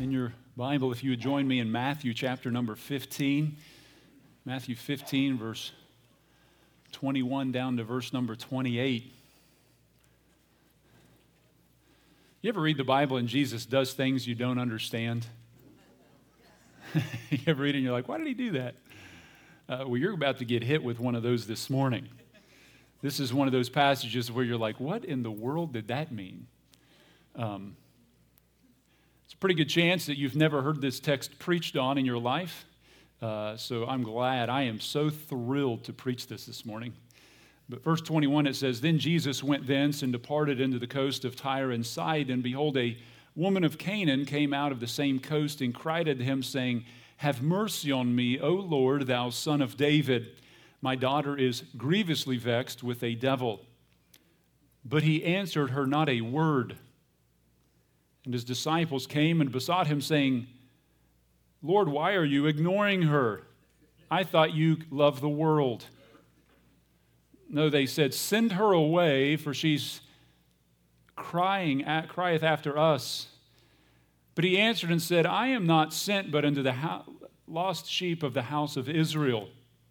in your Bible, if you would join me in Matthew chapter number 15. Matthew 15, verse 21 down to verse number 28. You ever read the Bible and Jesus does things you don't understand? You ever read it and you're like, why did he do that? Well, you're about to get hit with one of those this morning. This is one of those passages where you're like, what in the world did that mean? It's a pretty good chance that you've never heard this text preached on in your life. So I'm glad. I am so thrilled to preach this morning. But verse 21, it says, Then Jesus went thence and departed into the coast of Tyre and Sidon. And behold, a woman of Canaan came out of the same coast and cried unto him, saying, Have mercy on me, O Lord, thou son of David. My daughter is grievously vexed with a devil. But he answered her not a word. And his disciples came and besought him, saying, Lord, why are you ignoring her? I thought you loved the world. No, they said, Send her away, for she's crieth after us. But he answered and said, I am not sent but unto the lost sheep of the house of Israel.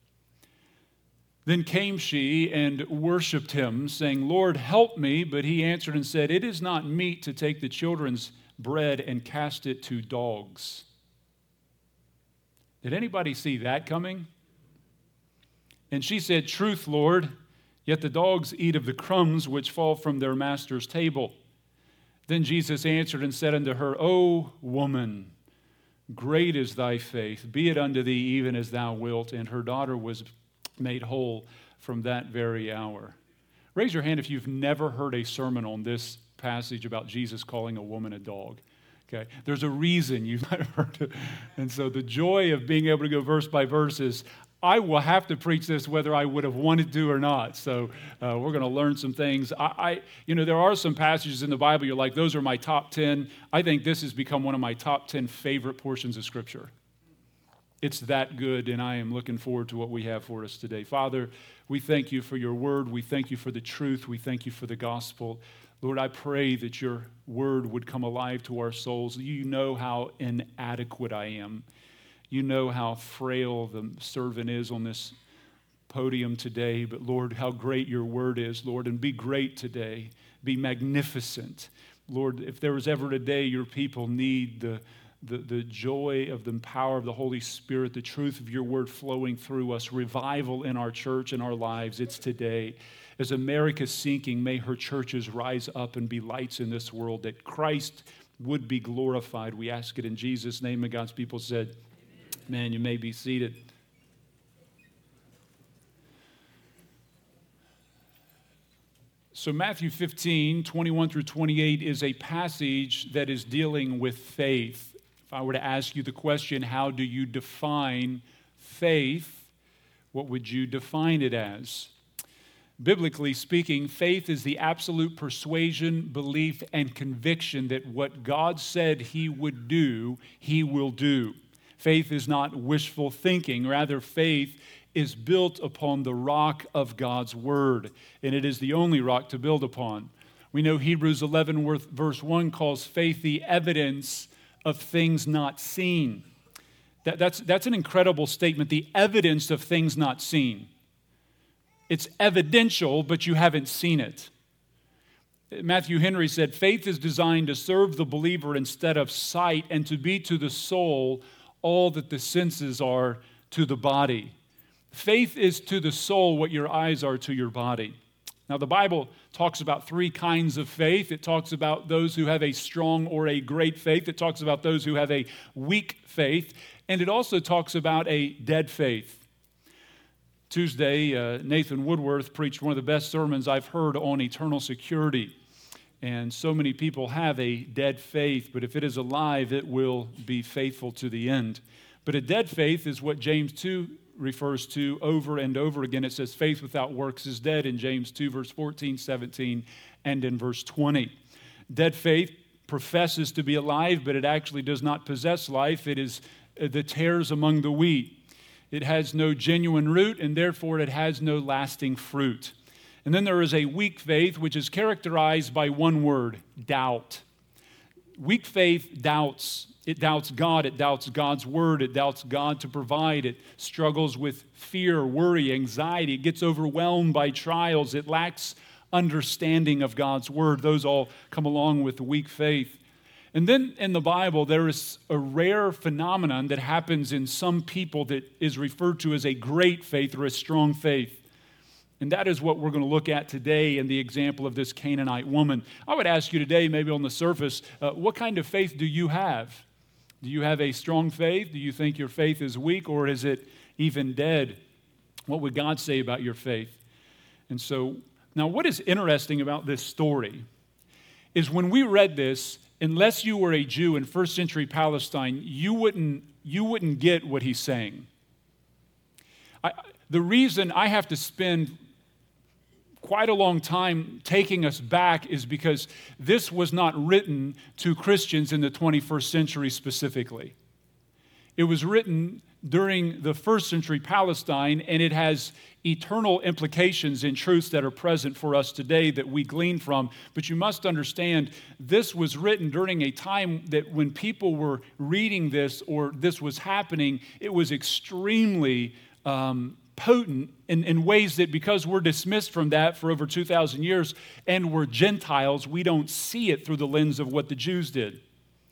Then came she and worshipped him, saying, Lord, help me. But he answered and said, It is not meet to take the children's bread and cast it to dogs. Did anybody see that coming? And she said, Truth, Lord, yet the dogs eat of the crumbs which fall from their master's table. Then Jesus answered and said unto her, O woman, great is thy faith. Be it unto thee even as thou wilt. And her daughter was made whole from that very hour. Raise your hand if you've never heard a sermon on this passage about Jesus calling a woman a dog. Okay, there's a reason you've not heard it. And so the joy of being able to go verse by verse is, I will have to preach this whether I would have wanted to or not. So we're going to learn some things. There are some passages in the Bible you're like, those are my top 10. I think this has become one of my top 10 favorite portions of Scripture. It's that good, and I am looking forward to what we have for us today. Father, we thank you for your word. We thank you for the truth. We thank you for the gospel. Lord, I pray that your word would come alive to our souls. You know how inadequate I am. You know how frail the servant is on this podium today. But Lord, how great your word is, Lord. And be great today. Be magnificent. Lord, if there was ever a day your people need the joy of the power of the Holy Spirit, the truth of your word flowing through us, revival in our church and our lives, it's today. As America's sinking, may her churches rise up and be lights in this world, that Christ would be glorified. We ask it in Jesus' name, and God's people said, Amen. You may be seated. So Matthew 15, 21 through 28 is a passage that is dealing with faith. If I were to ask you the question, how do you define faith? What would you define it as? Biblically speaking, faith is the absolute persuasion, belief, and conviction that what God said he would do, he will do. Faith is not wishful thinking. Rather, faith is built upon the rock of God's word, and it is the only rock to build upon. We know Hebrews 11, verse 1 calls faith the evidence of things not seen. That's an incredible statement, the evidence of things not seen. It's evidential, but you haven't seen it. Matthew Henry said, faith is designed to serve the believer instead of sight and to be to the soul all that the senses are to the body. Faith is to the soul what your eyes are to your body. Now, the Bible talks about three kinds of faith. It talks about those who have a strong or a great faith. It talks about those who have a weak faith. And it also talks about a dead faith. Tuesday, Nathan Woodworth preached one of the best sermons I've heard on eternal security. And so many people have a dead faith, but if it is alive, it will be faithful to the end. But a dead faith is what James 2 refers to over and over again. It says faith without works is dead in James 2, verse 14, 17, and in verse 20. Dead faith professes to be alive, but it actually does not possess life. It is the tares among the wheat. It has no genuine root, and therefore it has no lasting fruit. And then there is a weak faith, which is characterized by one word, doubt. Weak faith doubts It doubts God. It doubts God's word. It doubts God to provide. It struggles with fear, worry, anxiety. It gets overwhelmed by trials. It lacks understanding of God's word. Those all come along with weak faith. And then in the Bible, there is a rare phenomenon that happens in some people that is referred to as a great faith or a strong faith. And that is what we're going to look at today in the example of this Canaanite woman. I would ask you today, maybe on the surface, what kind of faith do you have? Do you have a strong faith? Do you think your faith is weak, or is it even dead? What would God say about your faith? And so, now what is interesting about this story is when we read this, unless you were a Jew in first century Palestine, you wouldn't get what he's saying. The reason I have to spend quite a long time taking us back is because this was not written to Christians in the 21st century specifically. It was written during the first century Palestine, and it has eternal implications and truths that are present for us today that we glean from. But you must understand, this was written during a time that when people were reading this or this was happening, it was extremely potent in ways that, because we're dismissed from that for over 2,000 years and we're Gentiles, we don't see it through the lens of what the Jews did.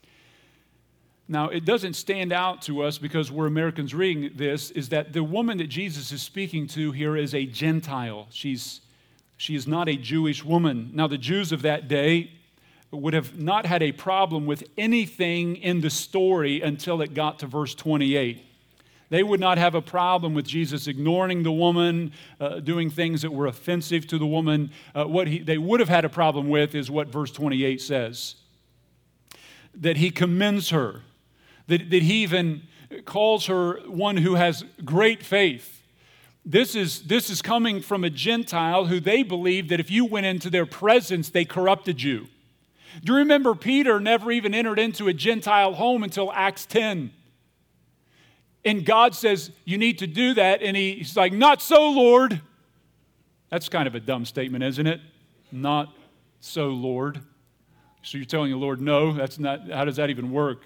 Now, it doesn't stand out to us because we're Americans reading this, is that the woman that Jesus is speaking to here is a Gentile. She is not a Jewish woman. Now, the Jews of that day would have not had a problem with anything in the story until it got to verse 28. They would not have a problem with Jesus ignoring the woman, doing things that were offensive to the woman. They would have had a problem with is what verse 28 says. That he commends her. That he even calls her one who has great faith. This is coming from a Gentile who they believed that if you went into their presence, they corrupted you. Do you remember Peter never even entered into a Gentile home until Acts 10? And God says, you need to do that. And he's like, not so, Lord. That's kind of a dumb statement, isn't it? Not so, Lord. So you're telling the Lord, no, that's not, how does that even work?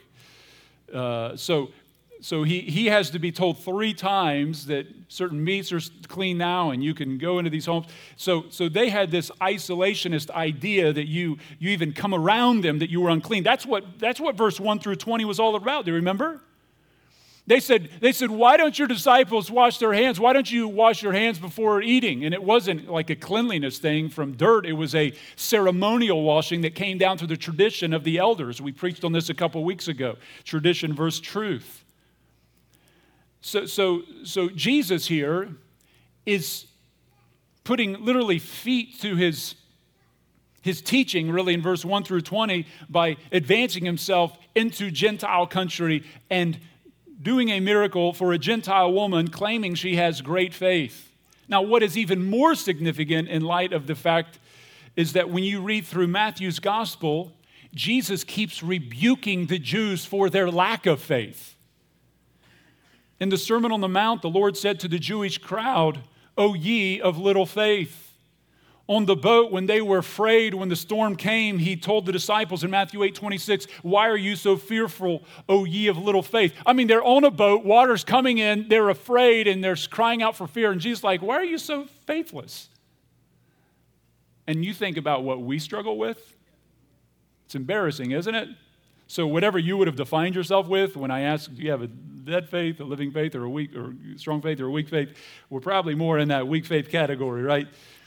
So he has to be told 3 times that certain meats are clean now and you can go into these homes. So they had this isolationist idea that you even come around them, that you were unclean. That's what verse 1 through 20 was all about. Do you remember? They said, why don't your disciples wash their hands? Why don't you wash your hands before eating? And it wasn't like a cleanliness thing from dirt. It was a ceremonial washing that came down through the tradition of the elders. We preached on this a couple weeks ago. Tradition versus truth. So Jesus here is putting literally feet to his teaching, really, in verse 1 through 20, by advancing himself into Gentile country and doing a miracle for a Gentile woman claiming she has great faith. Now, what is even more significant in light of the fact is that when you read through Matthew's gospel, Jesus keeps rebuking the Jews for their lack of faith. In the Sermon on the Mount, the Lord said to the Jewish crowd, "O ye of little faith." On the boat, when they were afraid, when the storm came, he told the disciples in Matthew 8:26, "Why are you so fearful, O ye of little faith?" I mean, they're on a boat, water's coming in, they're afraid, and they're crying out for fear. And Jesus is like, why are you so faithless? And you think about what we struggle with. It's embarrassing, isn't it? So whatever you would have defined yourself with, when I ask, do you have a dead faith, a living faith, or a weak, or strong faith, or a weak faith, we're probably more in that weak faith category, right?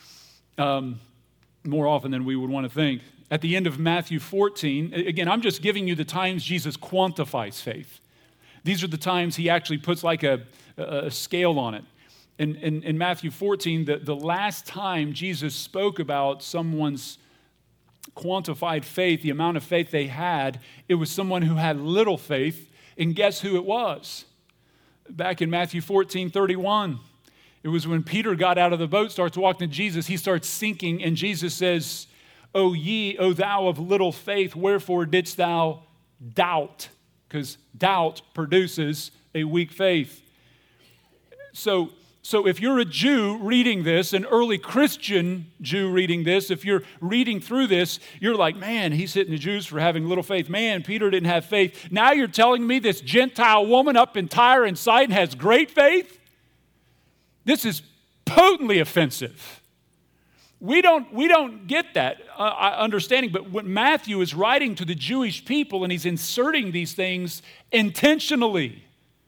More often than we would want to think. At the end of Matthew 14, again, I'm just giving you the times Jesus quantifies faith. These are the times he actually puts like a scale on it. In Matthew 14, the last time Jesus spoke about someone's quantified faith, the amount of faith they had, it was someone who had little faith, and guess who it was? Back in Matthew 14:31. It was when Peter got out of the boat, starts walking to Jesus, he starts sinking, and Jesus says, O thou of little faith, wherefore didst thou doubt? Because doubt produces a weak faith. So So if you're a Jew reading this, an early Christian Jew reading this, if you're reading through this, you're like, man, he's hitting the Jews for having little faith. Man, Peter didn't have faith. Now you're telling me this Gentile woman up in Tyre and Sidon has great faith? This is potently offensive. We don't get that understanding, but when Matthew is writing to the Jewish people and he's inserting these things intentionally,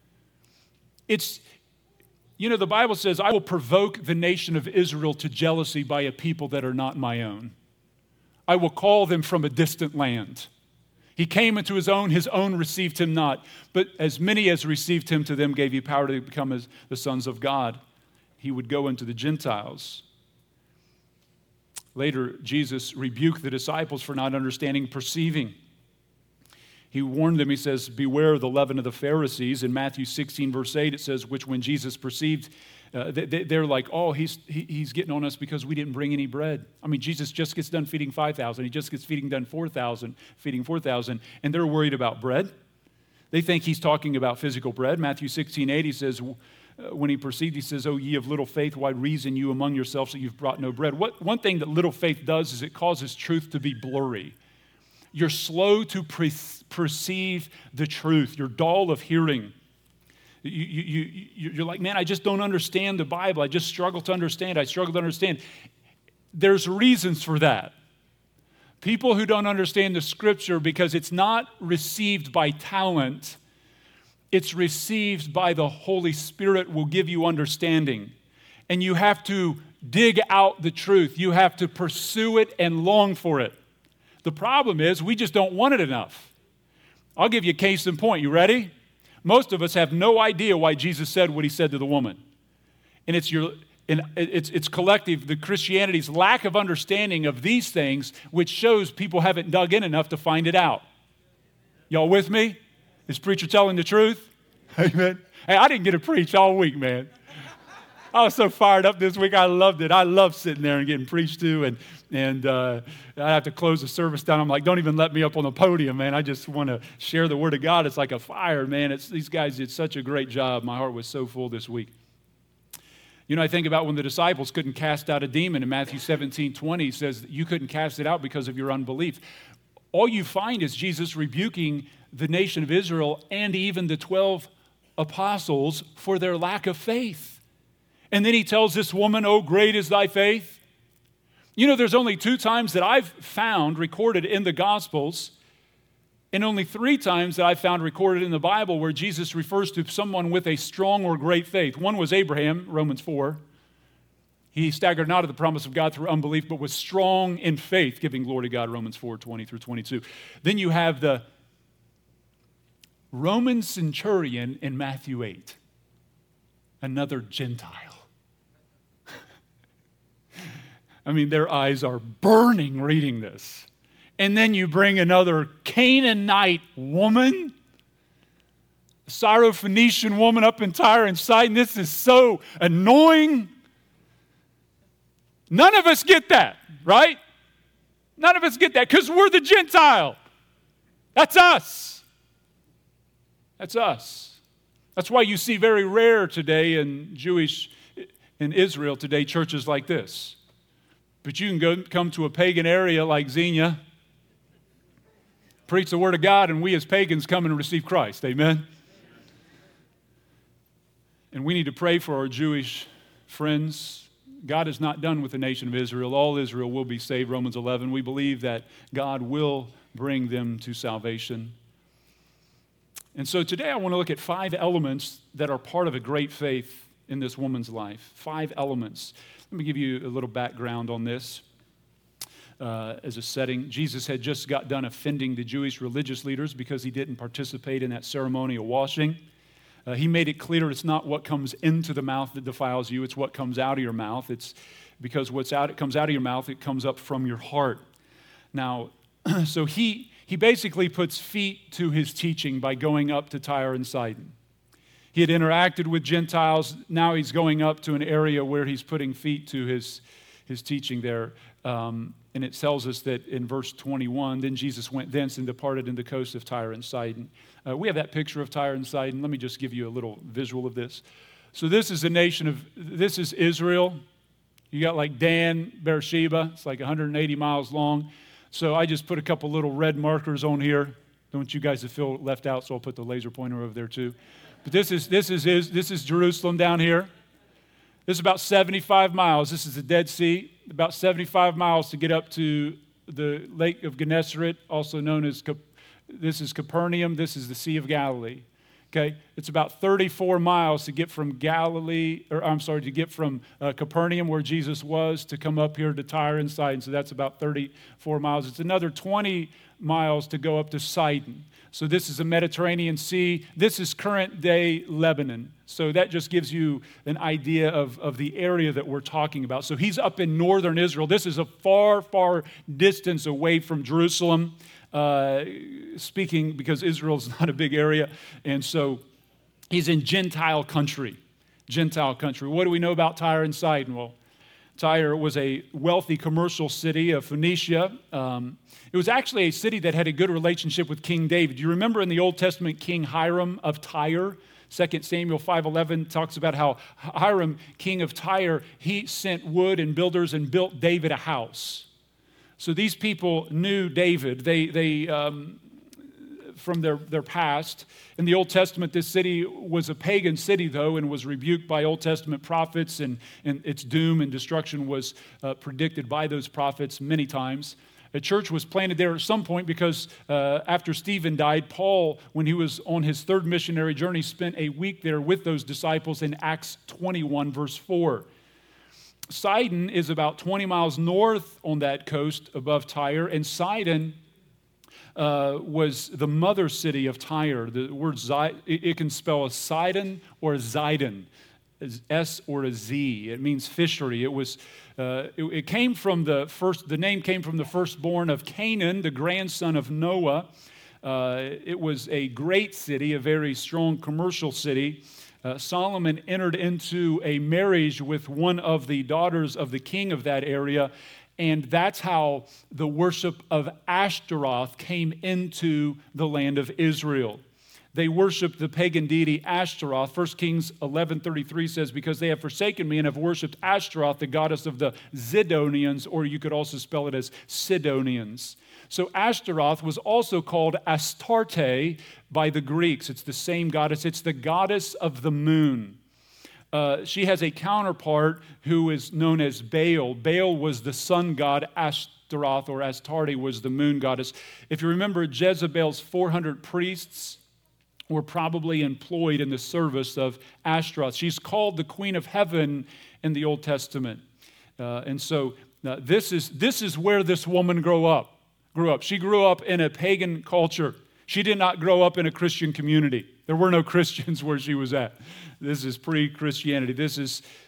the Bible says, I will provoke the nation of Israel to jealousy by a people that are not my own. I will call them from a distant land. He came into his own received him not. But as many as received him, to them gave he power to become as the sons of God. He would go into the Gentiles. Later, Jesus rebuked the disciples for not understanding, perceiving. He warned them, he says, beware of the leaven of the Pharisees. In Matthew 16, verse 8, it says, which when Jesus perceived, they're like, oh, he's getting on us because we didn't bring any bread. I mean, Jesus just gets done feeding 5,000. He just gets feeding 4,000, and they're worried about bread. They think he's talking about physical bread. Matthew 16, 8, he says, when he perceived, he says, oh, ye of little faith, why reason you among yourselves that you've brought no bread? One thing that little faith does is it causes truth to be blurry. You're slow to perceive the truth. You're dull of hearing. You're like, man, I just don't understand the Bible. I just struggle to understand. I struggle to understand. There's reasons for that. People who don't understand the Scripture because it's not received by talent, it's received by the Holy Spirit will give you understanding. And you have to dig out the truth. You have to pursue it and long for it. The problem is we just don't want it enough. I'll give you a case in point. You ready? Most of us have no idea why Jesus said what he said to the woman. And it's collective, the Christianity's lack of understanding of these things, which shows people haven't dug in enough to find it out. Y'all with me? Is preacher telling the truth? Amen. Hey, I didn't get to preach all week, man. I was so fired up this week. I loved it. I love sitting there and getting preached to. And I have to close the service down. I'm like, don't even let me up on the podium, man. I just want to share the Word of God. It's like a fire, man. These guys did such a great job. My heart was so full this week. I think about when the disciples couldn't cast out a demon. In Matthew 17:20, it says you couldn't cast it out because of your unbelief. All you find is Jesus rebuking the nation of Israel and even the 12 apostles for their lack of faith. And then he tells this woman, oh, great is thy faith. There's only 2 times that I've found recorded in the Gospels, and only 3 times that I've found recorded in the Bible where Jesus refers to someone with a strong or great faith. One was Abraham, Romans 4. He staggered not at the promise of God through unbelief, but was strong in faith, giving glory to God, Romans 4, 20 through 22. Then you have the Roman centurion in Matthew 8, another Gentile. I mean, their eyes are burning reading this. And then you bring another Canaanite woman, Syrophoenician woman up in Tyre and Sidon. This is so annoying. None of us get that, right? None of us get that because we're the Gentile. That's us. That's us. That's why you see very rare today in Israel today, churches like this. But you can come to a pagan area like Xenia, preach the Word of God, and we as pagans come and receive Christ. Amen? And we need to pray for our Jewish friends. God is not done with the nation of Israel. All Israel will be saved, Romans 11. We believe that God will bring them to salvation. And so today I want to look at 5 elements that are part of a great faith in this woman's life. 5 elements. Let me give you a little background on this as a setting. Jesus had just got done offending the Jewish religious leaders because he didn't participate in that ceremonial washing. He made it clear it's not what comes into the mouth that defiles you, it's what comes out of your mouth. It's because it comes out of your mouth, it comes up from your heart. Now, so he basically puts feet to his teaching by going up to Tyre and Sidon. He had interacted with Gentiles. Now he's going up to an area where he's putting feet to his teaching there. And it tells us that in verse 21, then Jesus went thence and departed in the coast of Tyre and Sidon. We have that picture of Tyre and Sidon. Let me just give you a little visual of this. So this is this is Israel. You got like Dan, Beersheba. It's like 180 miles long. So I just put a couple little red markers on here. Don't want you guys to feel left out, so I'll put the laser pointer over there too. But this is Jerusalem down here. This is about 75 miles. This is the Dead Sea. About 75 miles to get up to the Lake of Gennesaret, also known as, this is Capernaum. This is the Sea of Galilee. Okay, it's about 34 miles to get from Capernaum, where Jesus was, to come up here to Tyre and Sidon. So that's about 34 miles. It's another 20 miles to go up to Sidon. So this is the Mediterranean Sea. This is current day Lebanon. So that just gives you an idea of the area that we're talking about. So he's up in northern Israel. This is a far, far distance away from Jerusalem. Speaking because Israel's not a big area, and so he's in Gentile country. What do we know about Tyre and Sidon? Well, Tyre was a wealthy commercial city of Phoenicia. It was actually a city that had a good relationship with King David. You remember in the Old Testament, King Hiram of Tyre? 2 Samuel 5:11 talks about how Hiram, king of Tyre, he sent wood and builders and built David a house. So these people knew David. They from their past. In the Old Testament, this city was a pagan city, though, and was rebuked by Old Testament prophets, and its doom and destruction was predicted by those prophets many times. A church was planted there at some point because after Stephen died, Paul, when he was on his third missionary journey, spent a week there with those disciples in Acts 21, verse 4. Sidon is about 20 miles north on that coast above Tyre, and Sidon was the mother city of Tyre. The word it can spell a Sidon or a Zidon, S or a Z. It means fishery. It came from the name came from the firstborn of Canaan, the grandson of Noah. It was a great city, a very strong commercial city. Solomon entered into a marriage with one of the daughters of the king of that area, and that's how the worship of Ashtaroth came into the land of Israel. They worshiped the pagan deity Ashtaroth. 1 Kings 11:33 says, because they have forsaken me and have worshipped Ashtaroth, the goddess of the Zidonians, or you could also spell it as Sidonians. So Ashtaroth was also called Astarte by the Greeks. It's the same goddess. It's the goddess of the moon. She has a counterpart who is known as Baal. Baal was the sun god. Ashtaroth or Astarte was the moon goddess. If you remember, Jezebel's 400 priests were probably employed in the service of Ashtaroth. She's called the Queen of Heaven in the Old Testament. And so this is where this woman grew up. She grew up in a pagan culture. She did not grow up in a Christian community. There were no Christians where she was at. This is pre-Christianity. This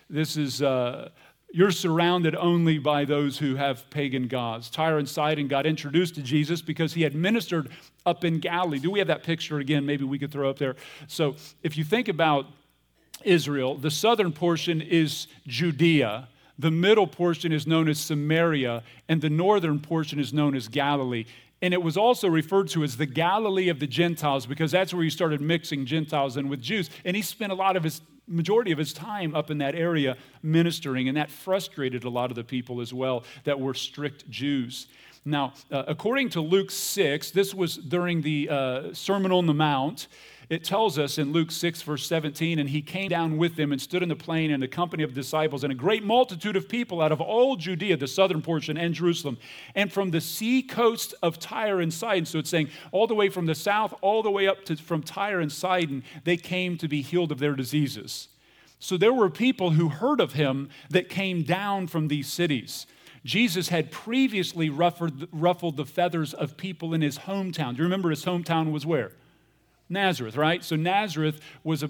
is you're surrounded only by those who have pagan gods. Tyre and Sidon got introduced to Jesus because he had ministered up in Galilee. Do we have that picture again? Maybe we could throw up there. So if you think about Israel, the southern portion is Judea. The middle portion is known as Samaria, and the northern portion is known as Galilee. And it was also referred to as the Galilee of the Gentiles because that's where he started mixing Gentiles in with Jews. And he spent majority of his time up in that area ministering, and that frustrated a lot of the people as well that were strict Jews. Now, according to Luke 6, this was during the Sermon on the Mount. It tells us in Luke 6, verse 17, and he came down with them and stood in the plain in the company of disciples and a great multitude of people out of all Judea, the southern portion, and Jerusalem, and from the sea coast of Tyre and Sidon. So it's saying all the way from the south, all the way up from Tyre and Sidon, they came to be healed of their diseases. So there were people who heard of him that came down from these cities. Jesus had previously ruffled the feathers of people in his hometown. Do you remember his hometown was where? Nazareth, right? So Nazareth was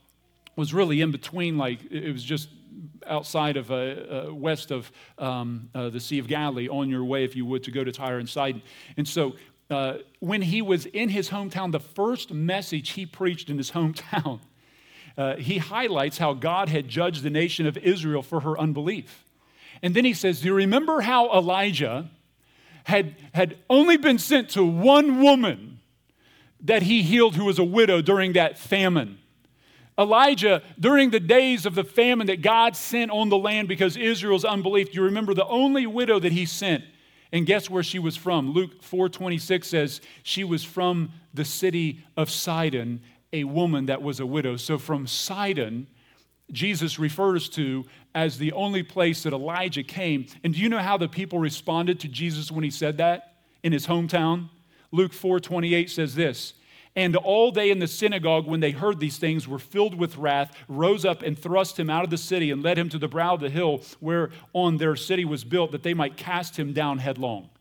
really in between, like it was just outside of west of the Sea of Galilee on your way, if you would, to go to Tyre and Sidon. And so when he was in his hometown, the first message he preached in his hometown, he highlights how God had judged the nation of Israel for her unbelief. And then he says, do you remember how Elijah had only been sent to one woman that he healed who was a widow during that famine? Elijah, during the days of the famine that God sent on the land because Israel's unbelief, you remember the only widow that he sent. And guess where she was from? Luke 4:26 says she was from the city of Sidon, a woman that was a widow. So from Sidon, Jesus refers to as the only place that Elijah came. And do you know how the people responded to Jesus when he said that in his hometown? Luke 4:28 says this, "And all they in the synagogue, when they heard these things, were filled with wrath, rose up and thrust him out of the city and led him to the brow of the hill whereon their city was built, that they might cast him down headlong."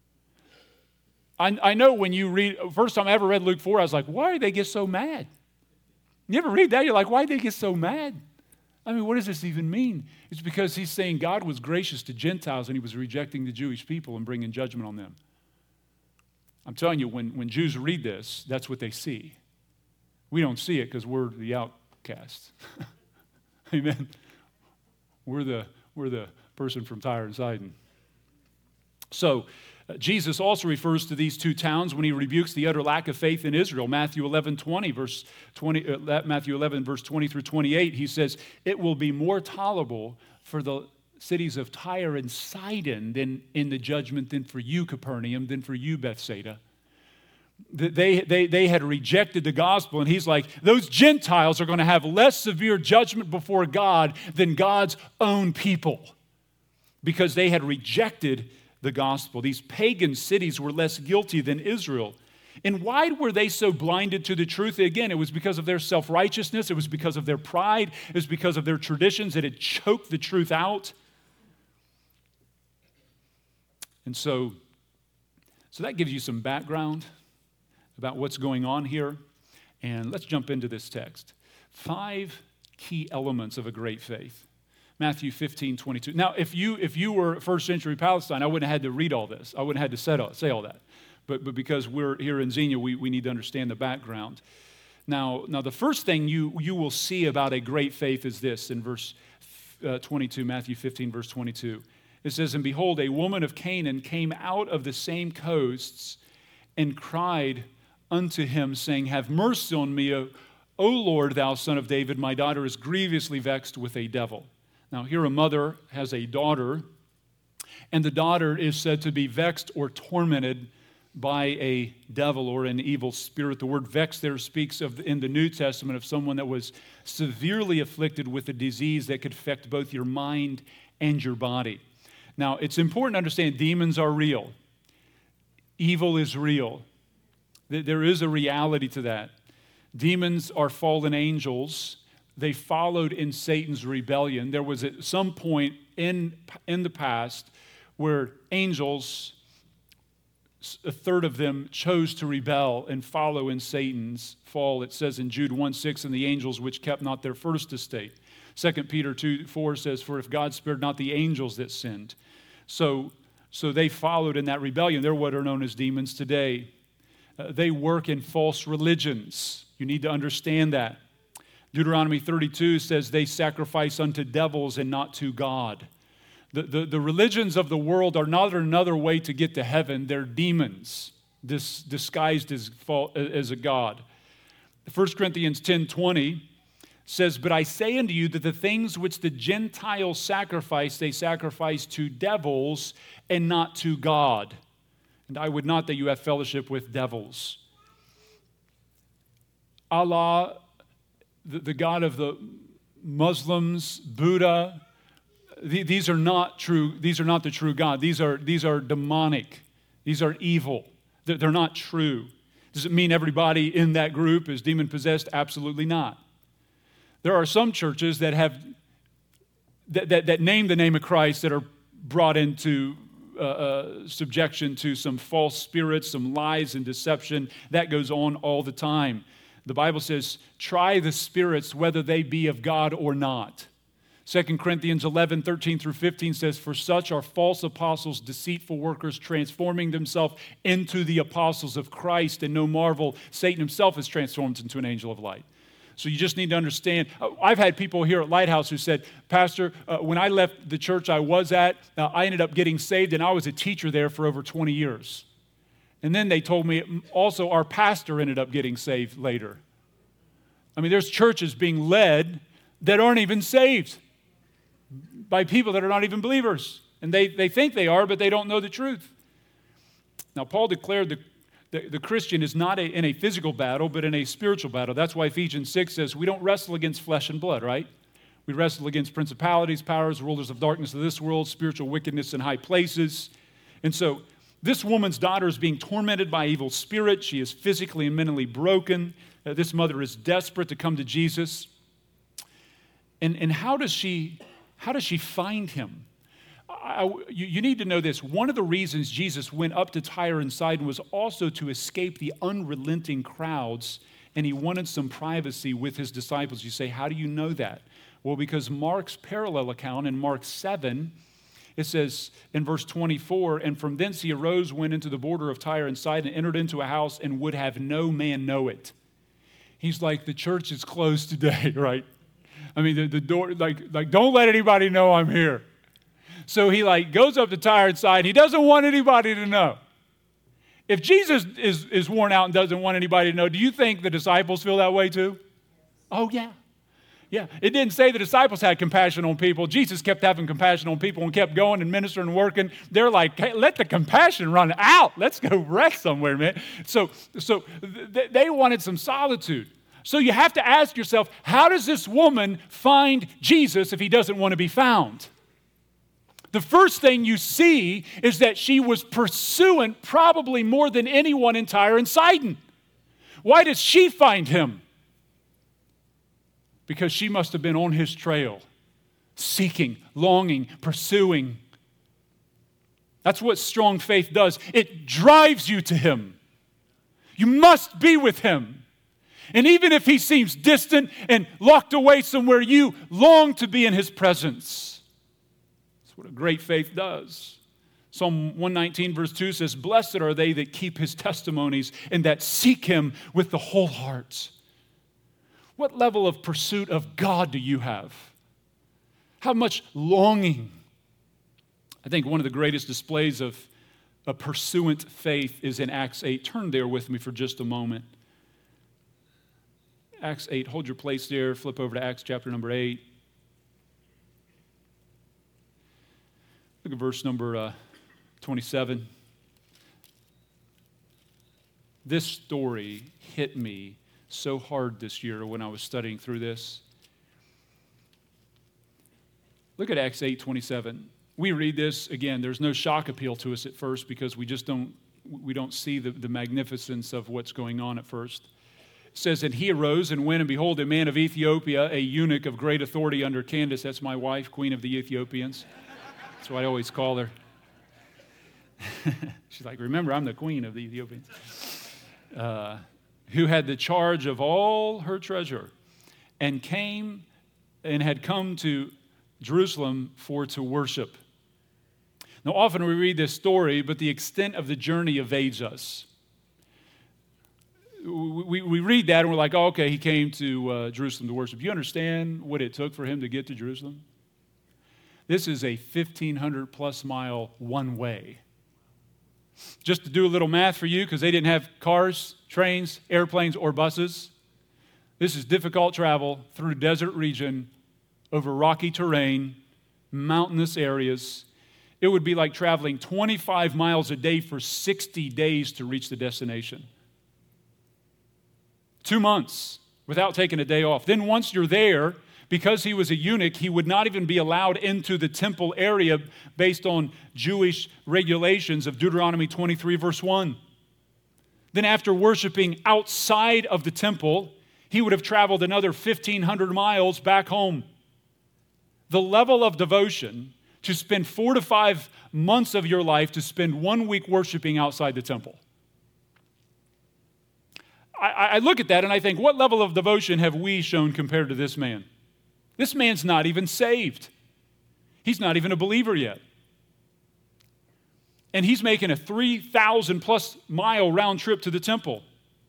I know when you read, first time I ever read Luke 4, I was like, why did they get so mad? You ever read that? You're like, why did they get so mad? I mean, what does this even mean? It's because he's saying God was gracious to Gentiles and he was rejecting the Jewish people and bringing judgment on them. I'm telling you, when Jews read this, that's what they see. We don't see it because we're the outcasts. Amen. We're the person from Tyre and Sidon. So Jesus also refers to these two towns when he rebukes the utter lack of faith in Israel. Matthew 11, verse 20 through 28, he says, "It will be more tolerable for the cities of Tyre and Sidon than in the judgment than for you, Capernaum, than for you, Bethsaida." They had rejected the gospel, and he's like, those Gentiles are going to have less severe judgment before God than God's own people because they had rejected the gospel. These pagan cities were less guilty than Israel. And why were they so blinded to the truth? Again, it was because of their self-righteousness. It was because of their pride. It was because of their traditions that had choked the truth out. And so that gives you some background about what's going on here. And let's jump into this text. 5 key elements of a great faith. Matthew 15:22. Now, if you were first century Palestine, I wouldn't have had to read all this. I wouldn't have had to say all that. But because we're here in Xenia, we need to understand the background. Now the first thing you will see about a great faith is this in verse 22, Matthew 15, verse 22. It says, "And behold, a woman of Canaan came out of the same coasts and cried unto him, saying, Have mercy on me, O Lord, thou son of David. My daughter is grievously vexed with a devil." Now here a mother has a daughter, and the daughter is said to be vexed or tormented by a devil or an evil spirit. The word "vexed" there speaks of, in the New Testament, of someone that was severely afflicted with a disease that could affect both your mind and your body. Now, it's important to understand demons are real. Evil is real. There is a reality to that. Demons are fallen angels. They followed in Satan's rebellion. There was at some point in the past where angels, a third of them chose to rebel and follow in Satan's fall. It says in Jude 1:6, "And the angels which kept not their first estate." 2 Peter 2:4 says, "For if God spared not the angels that sinned." So they followed in that rebellion. They're what are known as demons today. They work in false religions. You need to understand that. Deuteronomy 32 says they sacrifice unto devils and not to God. The religions of the world are not another way to get to heaven. They're demons disguised as a God. 1 Corinthians 10:20 says, "But I say unto you that the things which the Gentiles sacrifice, they sacrifice to devils and not to God. And I would not that you have fellowship with devils." Allah, the God of the Muslims, Buddha, these are not true. These are not the true God. These are demonic. These are evil. They're not true. Does it mean everybody in that group is demon-possessed? Absolutely not. There are some churches that have that name the name of Christ that are brought into subjection to some false spirits, some lies and deception. That goes on all the time. The Bible says, "Try the spirits whether they be of God or not." 2 Corinthians 11:13-15 says, "For such are false apostles, deceitful workers, transforming themselves into the apostles of Christ. And no marvel, Satan himself is transformed into an angel of light." So you just need to understand. I've had people here at Lighthouse who said, "Pastor, when I left the church I was at, I ended up getting saved, and I was a teacher there for over 20 years. And then they told me also our pastor ended up getting saved later." I mean, there's churches being led that aren't even saved by people that are not even believers. And they think they are, but they don't know the truth. Now, Paul declared the Christian is not in a physical battle, but in a spiritual battle. That's why Ephesians 6 says we don't wrestle against flesh and blood, right? We wrestle against principalities, powers, rulers of darkness of this world, spiritual wickedness in high places. And so this woman's daughter is being tormented by evil spirits. She is physically and mentally broken. This mother is desperate to come to Jesus. And how does she find him? You need to know this. One of the reasons Jesus went up to Tyre and Sidon was also to escape the unrelenting crowds, and he wanted some privacy with his disciples. You say, how do you know that? Well, because Mark's parallel account in Mark 7, it says in verse 24, and from thence he arose, went into the border of Tyre and Sidon, entered into a house, and would have no man know it. He's like, the church is closed today, right? I mean, the door, like don't let anybody know I'm here. So he goes up to Tyre and Sidon. He doesn't want anybody to know. If Jesus is worn out and doesn't want anybody to know, do you think the disciples feel that way too? Oh, yeah. Yeah, it didn't say the disciples had compassion on people. Jesus kept having compassion on people and kept going and ministering and working. They're like, hey, let the compassion run out. Let's go rest somewhere, man. So they wanted some solitude. So you have to ask yourself, how does this woman find Jesus if he doesn't want to be found? The first thing you see is that she was pursuant probably more than anyone in Tyre and Sidon. Why does she find him? Because she must have been on his trail, seeking, longing, pursuing. That's what strong faith does. It drives you to him. You must be with him. And even if he seems distant and locked away somewhere, you long to be in his presence. That's what a great faith does. Psalm 119 verse 2 says, blessed are they that keep his testimonies and that seek him with the whole heart. What level of pursuit of God do you have? How much longing? I think one of the greatest displays of a pursuant faith is in Acts 8. Turn there with me for just a moment. Acts 8, hold your place there. Flip over to Acts chapter number 8. Look at verse number 27. This story hit me so hard this year when I was studying through this. Look at Acts 8:27. We read this, again, there's no shock appeal to us at first because we don't see the magnificence of what's going on at first. It says, and he arose and went, and behold, a man of Ethiopia, a eunuch of great authority under Candace, that's my wife, queen of the Ethiopians. That's what I always call her. She's like, remember, I'm the queen of the Ethiopians. Who had the charge of all her treasure, and had come to Jerusalem for to worship. Now, often we read this story, but the extent of the journey evades us. We read that and we're like, oh, okay, he came to Jerusalem to worship. You understand what it took for him to get to Jerusalem? This is a 1,500 plus mile one way. Just to do a little math for you, because they didn't have cars, trains, airplanes, or buses. This is difficult travel through desert region, over rocky terrain, mountainous areas. It would be like traveling 25 miles a day for 60 days to reach the destination. 2 months without taking a day off. Then once you're there, because he was a eunuch, he would not even be allowed into the temple area based on Jewish regulations of Deuteronomy 23, verse 1. Then after worshiping outside of the temple, he would have traveled another 1,500 miles back home. The level of devotion to spend 4 to 5 months of your life to spend 1 week worshiping outside the temple. I look at that and I think, what level of devotion have we shown compared to this man? This man's not even saved. He's not even a believer yet. And he's making a 3,000 plus mile round trip to the temple.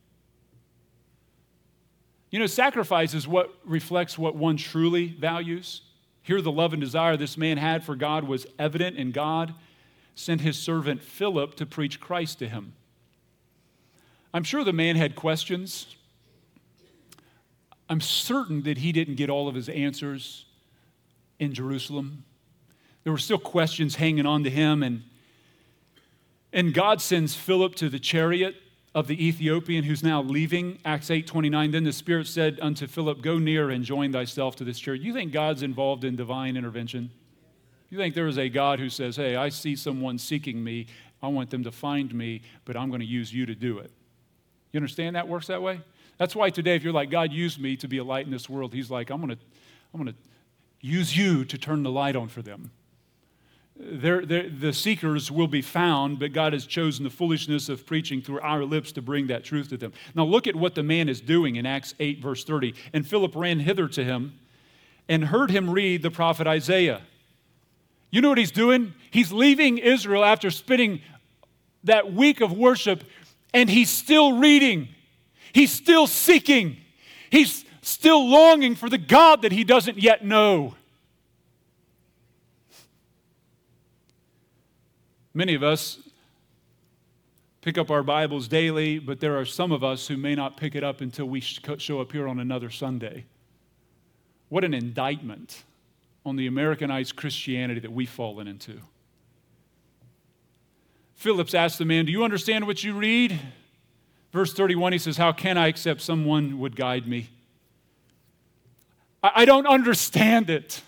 You know, sacrifice is what reflects what one truly values. Here, the love and desire this man had for God was evident, and God sent his servant Philip to preach Christ to him. I'm sure the man had questions. I'm certain that he didn't get all of his answers in Jerusalem. There were still questions hanging on to him, and God sends Philip to the chariot of the Ethiopian who's now leaving. Acts 8:29, then the Spirit said unto Philip, go near and join thyself to this chariot. You think God's involved in divine intervention? You think there is a God who says, hey, I see someone seeking me, I want them to find me, but I'm going to use you to do it. You understand that works that way? That's why today, if you're like, God used me to be a light in this world, he's like, I'm going to use you to turn the light on for them. The seekers will be found, but God has chosen the foolishness of preaching through our lips to bring that truth to them. Now look at what the man is doing in Acts 8, verse 30. And Philip ran hither to him and heard him read the prophet Isaiah. You know what he's doing? He's leaving Israel after spending that week of worship, and he's still reading. He's still seeking. He's still longing for the God that he doesn't yet know. Many of us pick up our Bibles daily, but there are some of us who may not pick it up until we show up here on another Sunday. What an indictment on the Americanized Christianity that we've fallen into. Philip's asked the man, do you understand what you read? Verse 31, he says, how can I except someone would guide me? I don't understand it.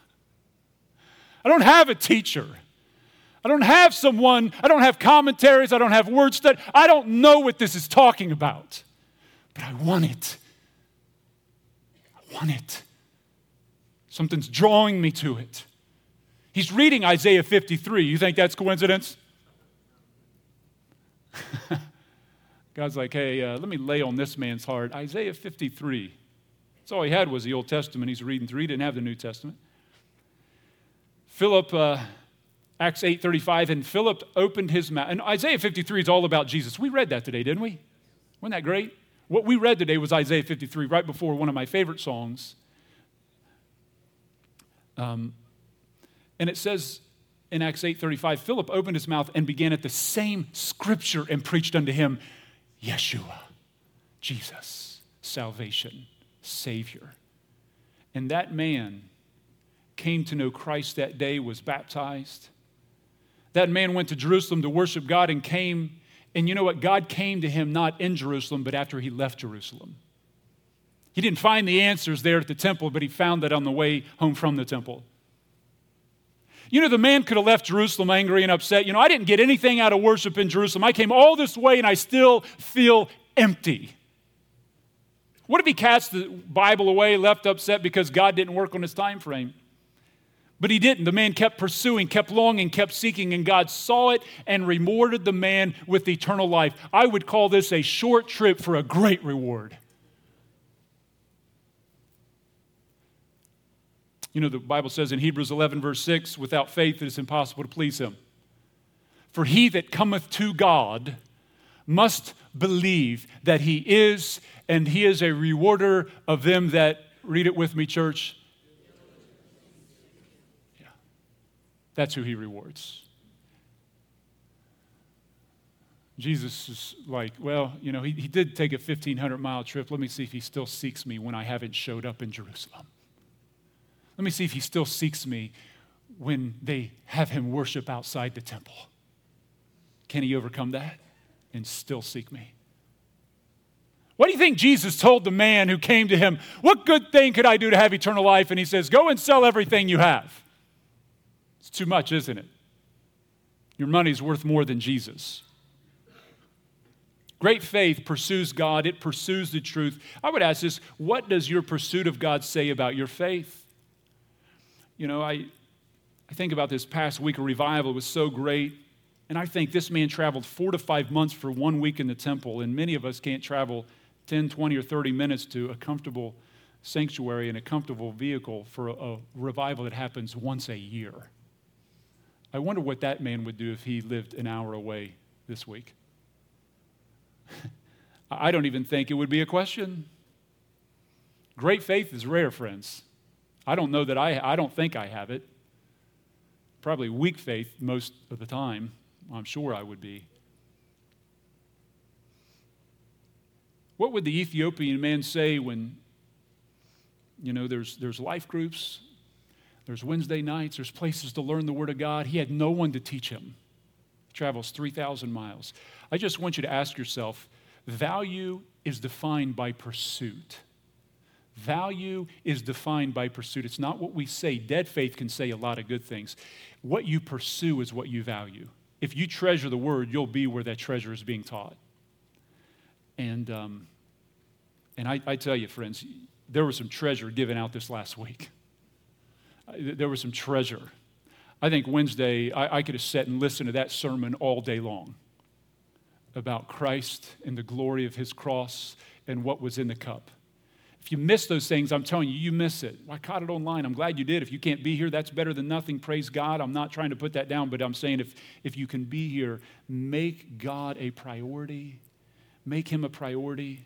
I don't have a teacher. I don't have someone, I don't have commentaries, I don't have word study. I don't know what this is talking about. But I want it. I want it. Something's drawing me to it. He's reading Isaiah 53. You think that's coincidence? God's like, hey, let me lay on this man's heart. Isaiah 53. That's all he had was the Old Testament he's reading through. He didn't have the New Testament. Philip, Acts 8:35, and Philip opened his mouth. And Isaiah 53 is all about Jesus. We read that today, didn't we? Wasn't that great? What we read today was Isaiah 53, right before one of my favorite songs. And it says in Acts 8:35, Philip opened his mouth and began at the same scripture and preached unto him, Yeshua, Jesus, salvation, Savior. And that man came to know Christ that day, was baptized. That man went to Jerusalem to worship God and came, and you know what? God came to him not in Jerusalem, but after he left Jerusalem. He didn't find the answers there at the temple, but he found that on the way home from the temple. You know, the man could have left Jerusalem angry and upset. You know, I didn't get anything out of worship in Jerusalem. I came all this way and I still feel empty. What if he cast the Bible away, left upset because God didn't work on his time frame? But he didn't. The man kept pursuing, kept longing, kept seeking, and God saw it and rewarded the man with eternal life. I would call this a short trip for a great reward. You know, the Bible says in Hebrews 11, verse 6, without faith it is impossible to please him. For he that cometh to God must believe that he is, and he is a rewarder of them that, read it with me, church. Yeah, that's who he rewards. Jesus is like, well, you know, he did take a 1,500-mile trip. Let me see if he still seeks me when I haven't showed up in Jerusalem. Let me see if he still seeks me when they have him worship outside the temple. Can he overcome that and still seek me? What do you think Jesus told the man who came to him? What good thing could I do to have eternal life? And he says, go and sell everything you have. It's too much, isn't it? Your money's worth more than Jesus. Great faith pursues God. It pursues the truth. I would ask this, what does your pursuit of God say about your faith? You know, I think about this past week of revival. It was so great. And I think this man traveled 4 to 5 months for 1 week in the temple. And many of us can't travel 10, 20, or 30 minutes to a comfortable sanctuary and a comfortable vehicle for a revival that happens once a year. I wonder what that man would do if he lived an hour away this week. I don't even think it would be a question. Great faith is rare, friends. I don't know that I don't think I have it. Probably weak faith most of the time. I'm sure I would be. What would the Ethiopian man say when There's life groups, there's Wednesday nights, there's places to learn the Word of God. He had no one to teach him. He travels 3,000 miles. I just want you to ask yourself, value is defined by pursuit. Value is defined by pursuit. It's not what we say. Dead faith can say a lot of good things. What you pursue is what you value. If you treasure the Word, you'll be where that treasure is being taught. And I tell you, friends, there was some treasure given out this last week. There was some treasure. I think Wednesday, I could have sat and listened to that sermon all day long about Christ and the glory of his cross and what was in the cup. If you miss those things, I'm telling you, you miss it. I caught it online. I'm glad you did. If you can't be here, that's better than nothing. Praise God. I'm not trying to put that down, but I'm saying if you can be here, make God a priority. Make him a priority.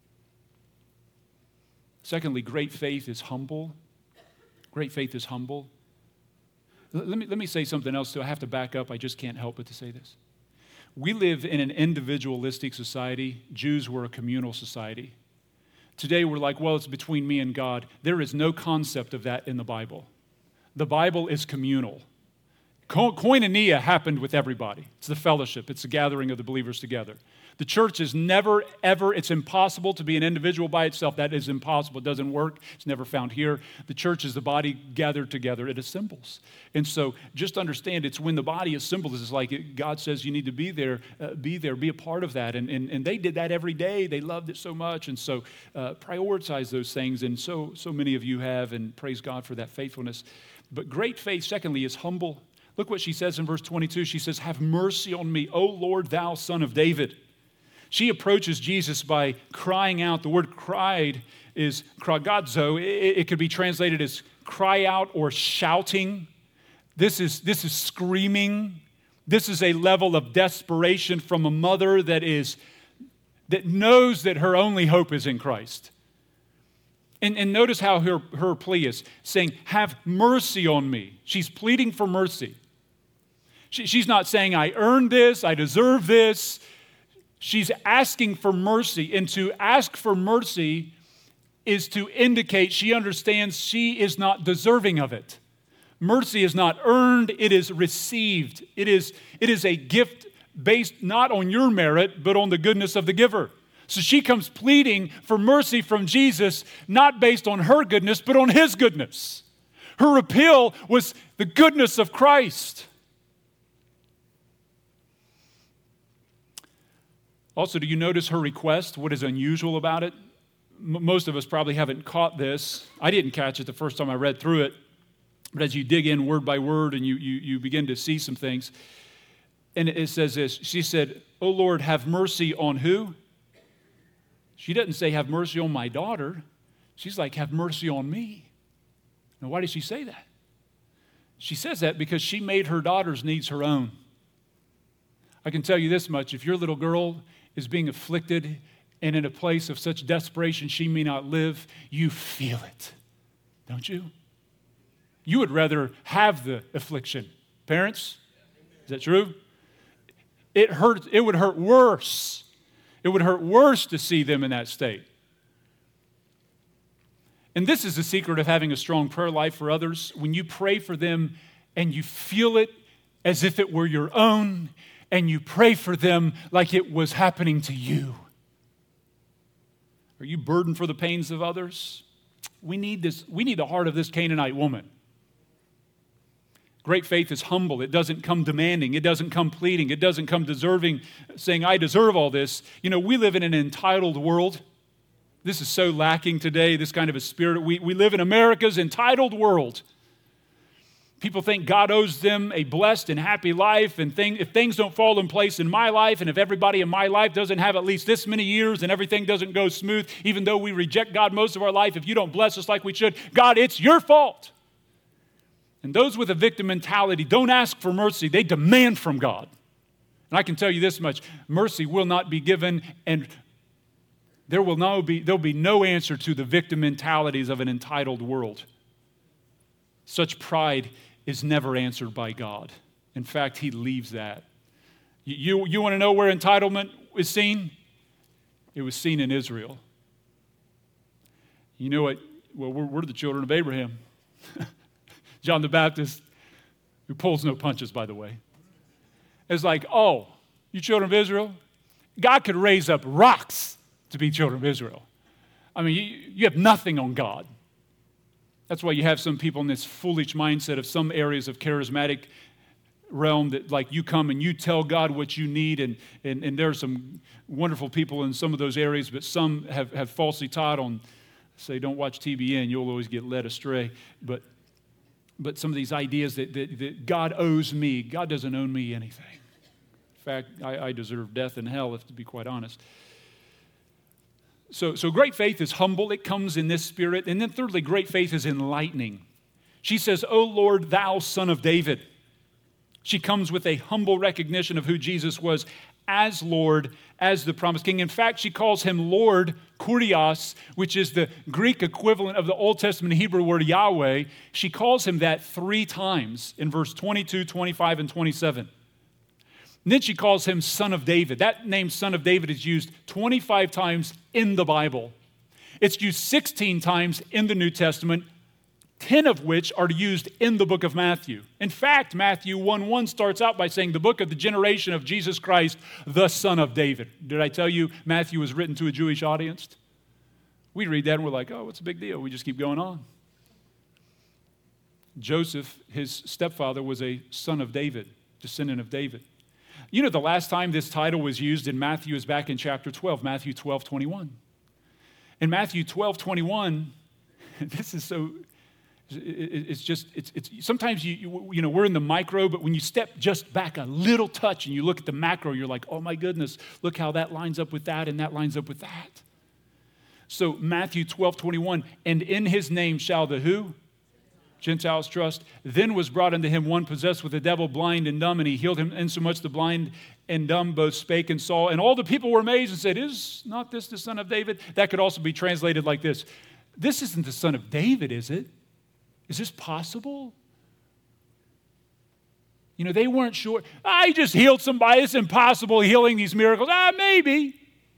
Secondly, great faith is humble. Great faith is humble. Let me say something else, too. I have to back up. I just can't help but to say this. We live in an individualistic society. Jews were a communal society. Today, we're like, well, it's between me and God. There is no concept of that in the Bible. The Bible is communal. Koinonia happened with everybody. It's the fellowship. It's the gathering of the believers together. The church is never, ever, it's impossible to be an individual by itself. That is impossible. It doesn't work. It's never found here. The church is the body gathered together. It assembles. And so just understand, it's when the body assembles, it's like God says you need to be there, be a part of that. And they did that every day. They loved it so much. And so prioritize those things. And so many of you have, and praise God for that faithfulness. But great faith, secondly, is humble. Look what she says in verse 22. She says, have mercy on me, O Lord, thou son of David. She approaches Jesus by crying out. The word cried is kragadzo. It could be translated as cry out or shouting. This is screaming. This is a level of desperation from a mother that knows that her only hope is in Christ. And notice how her plea is, saying, have mercy on me. She's pleading for mercy. She's not saying, I earned this, I deserve this. She's asking for mercy, and to ask for mercy is to indicate she understands she is not deserving of it. Mercy is not earned, it is received. It is a gift based not on your merit, but on the goodness of the giver. So she comes pleading for mercy from Jesus, not based on her goodness, but on his goodness. Her appeal was the goodness of Christ. Also, do you notice her request? What is unusual about it? Most of us probably haven't caught this. I didn't catch it the first time I read through it. But as you dig in word by word and you begin to see some things, and it says this, she said, "O Lord, have mercy on who?" She doesn't say, have mercy on my daughter. She's like, have mercy on me. Now, why did she say that? She says that because she made her daughter's needs her own. I can tell you this much, if your little girl is being afflicted and in a place of such desperation she may not live, you feel it, don't you? You would rather have the affliction. Parents, is that true? It hurts. It would hurt worse. It would hurt worse to see them in that state. And this is the secret of having a strong prayer life for others. When you pray for them and you feel it as if it were your own, and you pray for them like it was happening to you. Are you burdened for the pains of others? We need this. We need the heart of this Canaanite woman. Great faith is humble. It doesn't come demanding. It doesn't come pleading. It doesn't come deserving, saying, I deserve all this. You know, we live in an entitled world. This is so lacking today, this kind of a spirit. We live in America's entitled world. People think God owes them a blessed and happy life, and if things don't fall in place in my life, and if everybody in my life doesn't have at least this many years, and everything doesn't go smooth, even though we reject God most of our life, if you don't bless us like we should, God, it's your fault. And those with a victim mentality don't ask for mercy, they demand from God. And I can tell you this much, mercy will not be given, and there'll be no answer to the victim mentalities of an entitled world. Such pride is never answered by God. In fact, he leaves that. You want to know where entitlement is seen? It was seen in Israel. You know what? well, we're the children of Abraham. John the Baptist, who pulls no punches, by the way, is like, oh, you children of Israel? God could raise up rocks to be children of Israel. I mean, you have nothing on God. That's why you have some people in this foolish mindset of some areas of charismatic realm that like you come and you tell God what you need, and there are some wonderful people in some of those areas, but some have falsely taught on, say, don't watch TBN, you'll always get led astray. But some of these ideas that God owes me, God doesn't owe me anything. In fact, I deserve death and hell, if to be quite honest. So great faith is humble. It comes in this spirit. And then thirdly, great faith is enlightening. She says, O Lord, thou son of David. She comes with a humble recognition of who Jesus was as Lord, as the promised king. In fact, she calls him Lord, Kurios, which is the Greek equivalent of the Old Testament Hebrew word Yahweh. She calls him that 3 times in verse 22, 25, and 27. And then she calls him Son of David. That name, Son of David, is used 25 times in the Bible. It's used 16 times in the New Testament, 10 of which are used in the book of Matthew. In fact, Matthew 1:1 starts out by saying the book of the generation of Jesus Christ, the Son of David. Did I tell you Matthew was written to a Jewish audience? We read that and we're like, oh, what's the big deal? We just keep going on. Joseph, his stepfather, was a son of David, descendant of David. You know, the last time this title was used in Matthew is back in chapter 12, Matthew 12:21. In Matthew 12:21, this is so, it's just, sometimes you know, we're in the micro, but when you step just back a little touch and you look at the macro, you're like, oh my goodness, look how that lines up with that and that lines up with that. So Matthew 12:21, and in his name shall the who? Gentiles trust. Then was brought unto him one possessed with the devil, blind and dumb, and he healed him, insomuch the blind and dumb both spake and saw. And all the people were amazed and said, is not this the son of David? That could also be translated like this. This isn't the son of David, is it? Is this possible? You know, they weren't sure. I just healed somebody. It's impossible healing these miracles. Maybe.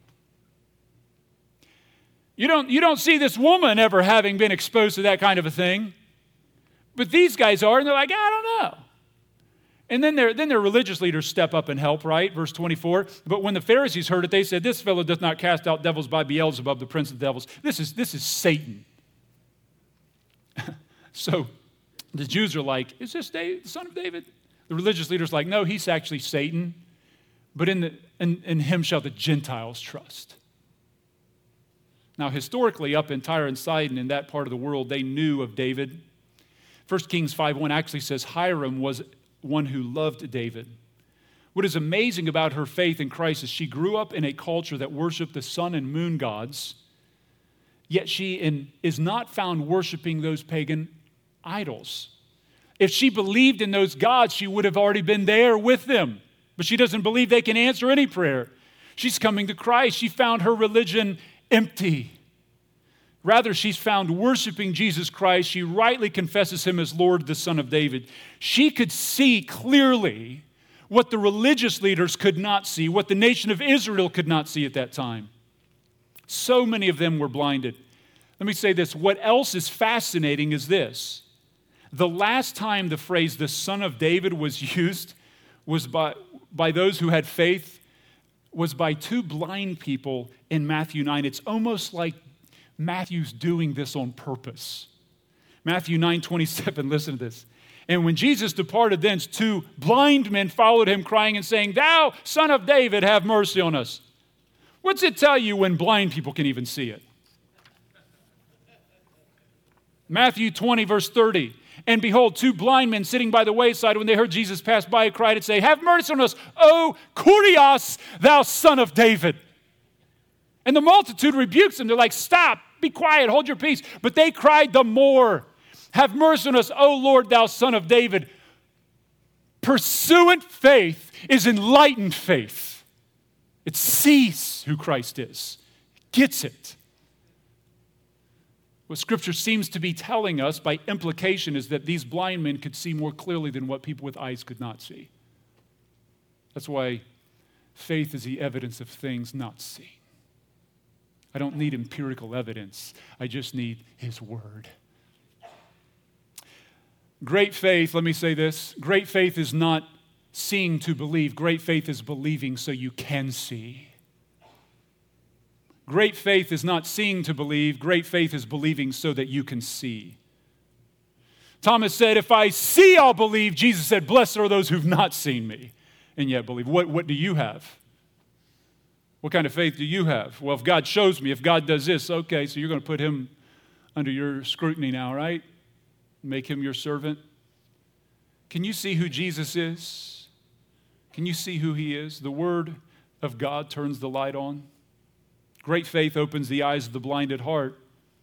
You don't see this woman ever having been exposed to that kind of a thing. But these guys are, and they're like, I don't know. And then their religious leaders step up and help, right? Verse 24. But when the Pharisees heard it, they said, this fellow doth not cast out devils by Beelzebub, the prince of devils. This is Satan. So the Jews are like, is this David, the son of David? The religious leaders are like, no, he's actually Satan. But in him shall the Gentiles trust. Now, historically, up in Tyre and Sidon, in that part of the world, they knew of David. 1 Kings 5:1 actually says Hiram was one who loved David. What is amazing about her faith in Christ is she grew up in a culture that worshiped the sun and moon gods, yet she is not found worshiping those pagan idols. If she believed in those gods, she would have already been there with them. But she doesn't believe they can answer any prayer. She's coming to Christ. She found her religion empty. Rather, she's found worshiping Jesus Christ. She rightly confesses him as Lord, the Son of David. She could see clearly what the religious leaders could not see, what the nation of Israel could not see at that time. So many of them were blinded. Let me say this. What else is fascinating is this. The last time the phrase, the Son of David, was used was by those who had faith, was by 2 blind people in Matthew 9. It's almost like Matthew's doing this on purpose. Matthew 9:27, listen to this. And when Jesus departed thence, 2 blind men followed him, crying and saying, Thou, Son of David, have mercy on us. What's it tell you when blind people can even see it? Matthew 20, verse 30. And behold, 2 blind men sitting by the wayside, when they heard Jesus pass by, cried and say, Have mercy on us, O Kurios, thou Son of David. And the multitude rebukes them. They're like, stop, be quiet, hold your peace. But they cried the more, Have mercy on us, O Lord, thou Son of David. Pursuant faith is enlightened faith. It sees who Christ is. It gets it. What Scripture seems to be telling us by implication is that these blind men could see more clearly than what people with eyes could not see. That's why faith is the evidence of things not seen. I don't need empirical evidence. I just need his word. Great faith, let me say this. Great faith is not seeing to believe. Great faith is believing so you can see. Great faith is not seeing to believe. Great faith is believing so that you can see. Thomas said, if I see, I'll believe. Jesus said, blessed are those who've not seen me and yet believe. What do you have? What kind of faith do you have? Well, if God shows me, if God does this, okay, so you're going to put him under your scrutiny now, right? Make him your servant. Can you see who Jesus is? Can you see who he is? The word of God turns the light on. Great faith opens the eyes of the blinded heart.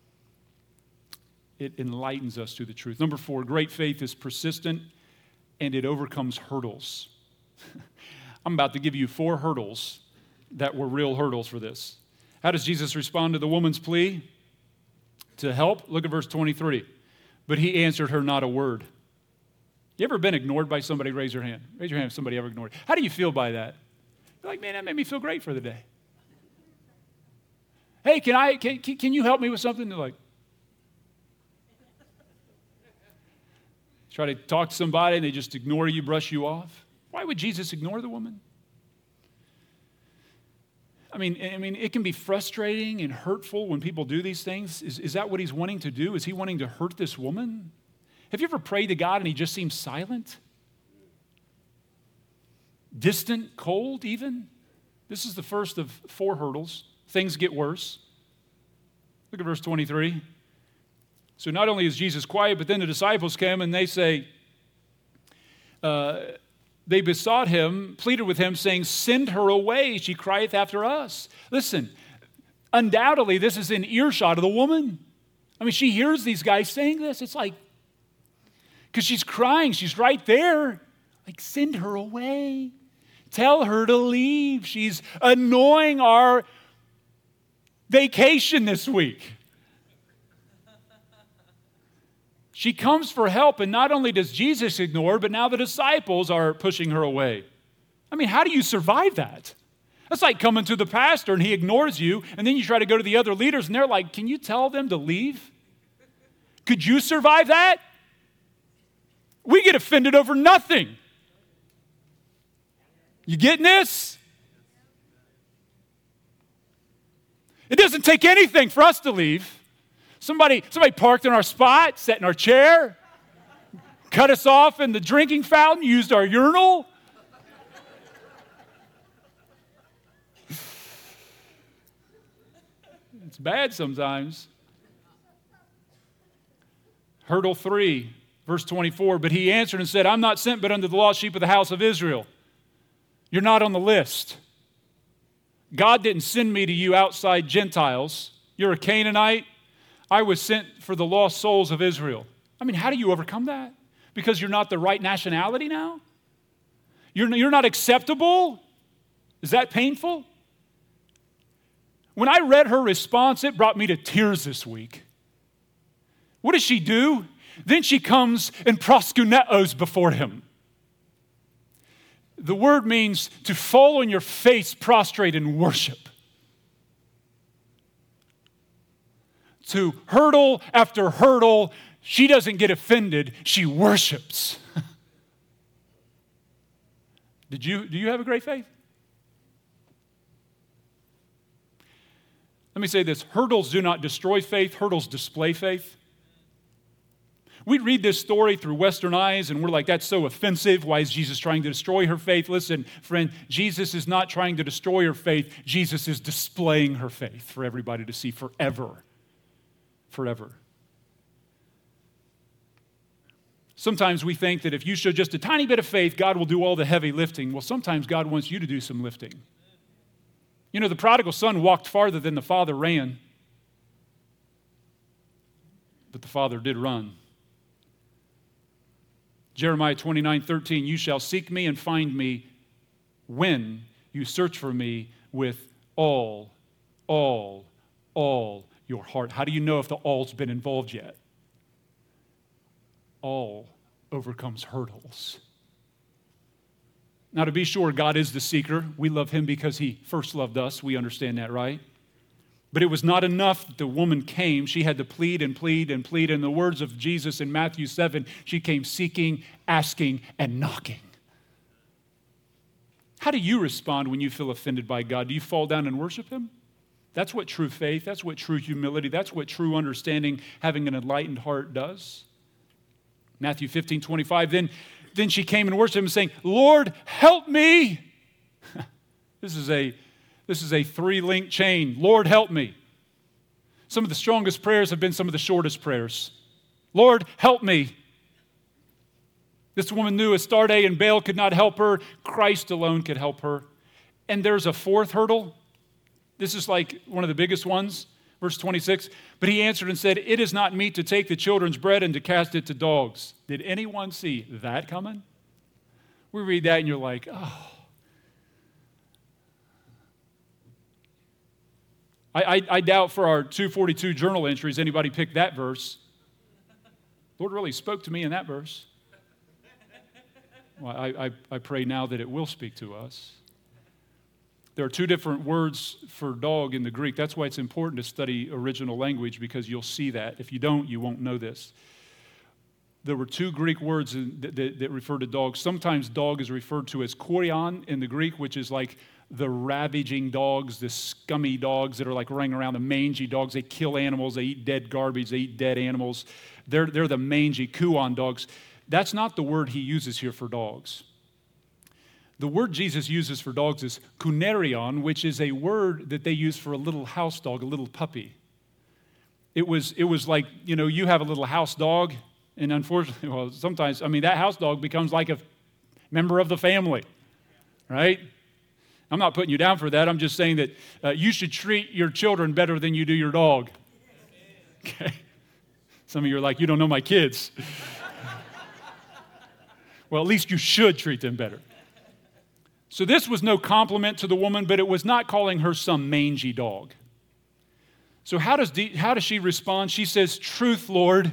It enlightens us to the truth. Number 4, great faith is persistent and it overcomes hurdles. I'm about to give you 4 hurdles that were real hurdles for this. How does Jesus respond to the woman's plea to help? Look at verse 23. But he answered her not a word. You ever been ignored by somebody? Raise your hand. Raise your hand if somebody ever ignored you. How do you feel by that? You're like, man, that made me feel great for the day. Hey, can you help me with something? They're like, try to talk to somebody and they just ignore you, brush you off. Why would Jesus ignore the woman? I mean, it can be frustrating and hurtful when people do these things. Is that what he's wanting to do? Is he wanting to hurt this woman? Have you ever prayed to God and he just seems silent? Distant, cold even? This is the first of 4 hurdles. Things get worse. Look at verse 23. So not only is Jesus quiet, but then the disciples came and they say, they besought him, pleaded with him, saying, send her away, she crieth after us. Listen, undoubtedly this is in earshot of the woman. I mean, she hears these guys saying this. It's like, because she's crying, she's right there. Like, send her away. Tell her to leave. She's annoying our vacation this week. She comes for help, and not only does Jesus ignore her, but now the disciples are pushing her away. I mean, how do you survive that? That's like coming to the pastor and he ignores you, and then you try to go to the other leaders and they're like, can you tell them to leave? Could you survive that? We get offended over nothing. You getting this? It doesn't take anything for us to leave. Somebody parked in our spot, sat in our chair, cut us off in the drinking fountain, used our urinal. It's bad sometimes. Hurdle 3, verse 24. But he answered and said, I'm not sent but unto the lost sheep of the house of Israel. You're not on the list. God didn't send me to you outside Gentiles. You're a Canaanite. I was sent for the lost souls of Israel. I mean, how do you overcome that? Because you're not the right nationality now? You're not acceptable? Is that painful? When I read her response, it brought me to tears this week. What does she do? Then she comes and proskunetos before him. The word means to fall on your face, prostrate in worship. To hurdle after hurdle, she doesn't get offended, she worships. Do you have a great faith? Let me say this, hurdles do not destroy faith, hurdles display faith. We read this story through Western eyes and we're like, that's so offensive. Why is Jesus trying to destroy her faith? Listen, friend, Jesus is not trying to destroy her faith. Jesus is displaying her faith for everybody to see forever. Forever. Sometimes we think that if you show just a tiny bit of faith, God will do all the heavy lifting. Well, sometimes God wants you to do some lifting. You know, the prodigal son walked farther than the father ran, but the father did run. Jeremiah 29:13, you shall seek me and find me when you search for me with all your heart. How do you know if the all's been involved yet? All overcomes hurdles. Now, to be sure, God is the seeker. We love him because he first loved us. We understand that, right? But it was not enough that the woman came. She had to plead and plead and plead. In the words of Jesus in Matthew 7, she came seeking, asking, and knocking. How do you respond when you feel offended by God? Do you fall down and worship Him? That's what true faith, that's what true humility, that's what true understanding, having an enlightened heart does. Matthew 15:25, then she came and worshiped Him saying, Lord, help me. This is a three-link chain. Lord, help me. Some of the strongest prayers have been some of the shortest prayers. Lord, help me. This woman knew Astarte and Baal could not help her. Christ alone could help her. And there's a fourth hurdle. This is like one of the biggest ones. Verse 26, but he answered and said, it is not meet to take the children's bread and to cast it to dogs. Did anyone see that coming? We read that and you're like, oh. I doubt for our 242 journal entries anybody picked that verse. Lord really spoke to me in that verse. Well, I pray now that it will speak to us. There are two different words for dog in the Greek. That's why it's important to study original language, because you'll see that. If you don't, you won't know this. There were two Greek words that refer to dogs. Sometimes dog is referred to as korion in the Greek, which is like the ravaging dogs, the scummy dogs that are like running around, the mangy dogs. They kill animals. They eat dead garbage. They eat dead animals. They're the mangy kuon dogs. That's not the word he uses here for dogs. The word Jesus uses for dogs is kunerion, which is a word that they use for a little house dog, a little puppy. It was like, you have a little house dog, and unfortunately, well, sometimes, that house dog becomes like a member of the family, right? I'm not putting you down for that. I'm just saying that you should treat your children better than you do your dog. Okay? Some of you are like, you don't know my kids. Well, at least you should treat them better. So this was no compliment to the woman, but it was not calling her some mangy dog. So how does she respond? She says, truth, Lord.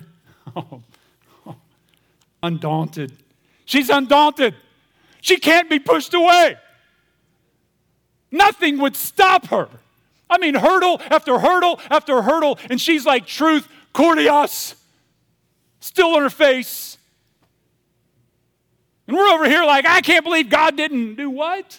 Undaunted. She's undaunted. She can't be pushed away. Nothing would stop her. Hurdle after hurdle after hurdle, and she's like, truth, Cordios, still on her face. And we're over here like, I can't believe God didn't do what?